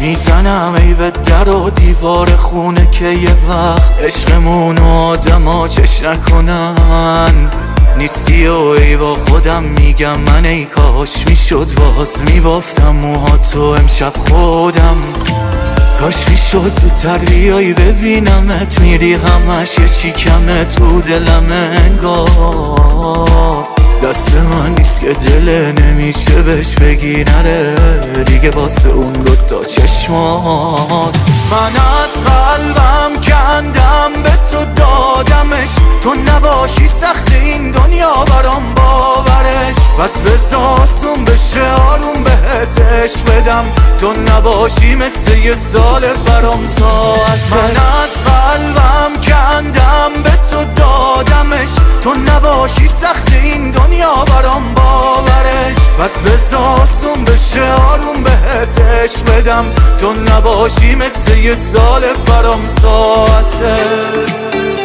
میزنم ای به در و دیوار خونه که یه وقت عشقمون و آدما چش نکنن. نیستی و ای با خودم میگم من ای کاش میشد باز میبافتم موهاتو امشب خودم. کاش میشد زودتر بیایی ببینمت، میری همش یه چی کمه تو دلم انگار. دست من نیست که دل نمیشه بهش بگی نره دیگه واسه اون دوتا چشمات. من از قلبم کندم به تو دادمش، تو نباشی سخت این دنیا برام باورش. بس بساسون بشه آروم بهت عشق بدم، تو نباشی مثل یه سال برام ساعتش. من از قلبم کندم به تو دادمش، تو نباشی سخت این دنیا برام باورش. بس بساسون بشه آروم بهت عشق بدم، تو نباشی مثل یه سال برام ساعتش.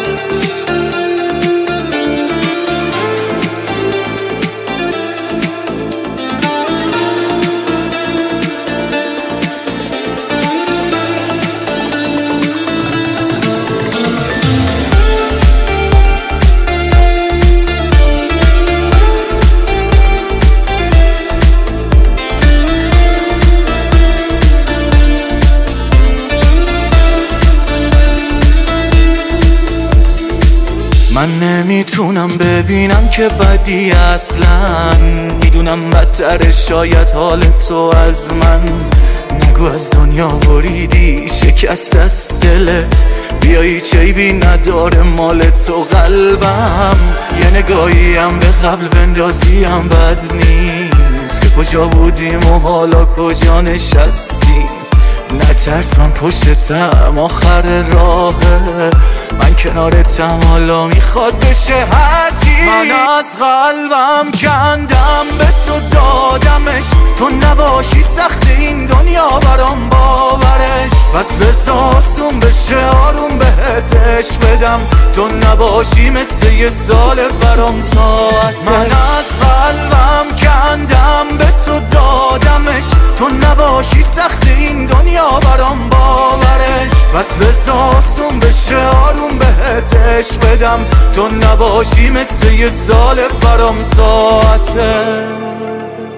من نمیتونم ببینم که بدی اصلا، میدونم بدتر شاید حال تو از من. نگو از دنیا بریدی شکست از دلت، بیایی چیبی نداره مال تو قلبم. یه نگاهی هم به قبل بندازیم بد نیست، که کجا بودیم و حالا کجا نشستیم. نترس من پشتم آخر راهه، من کنارتم حالا میخواد بشه هرچی. من از قلبم کندم به تو دادمش، تو نباشی سخت این دنیا برام باورش. بس بساسون بشه آروم بهت عشق بدم، تو نباشی مثل یه سال برام ساعتش. من از قلبم کندم به تو دادمش، تو نباشی سخت این دنیا برام باورش. بس بساسون بشه آروم بهت عشق بدم، تو نباشی مثل یه سال برام ساعتش.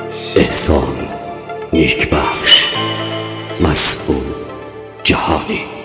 احسان نیک بخش، مسئول جهانی.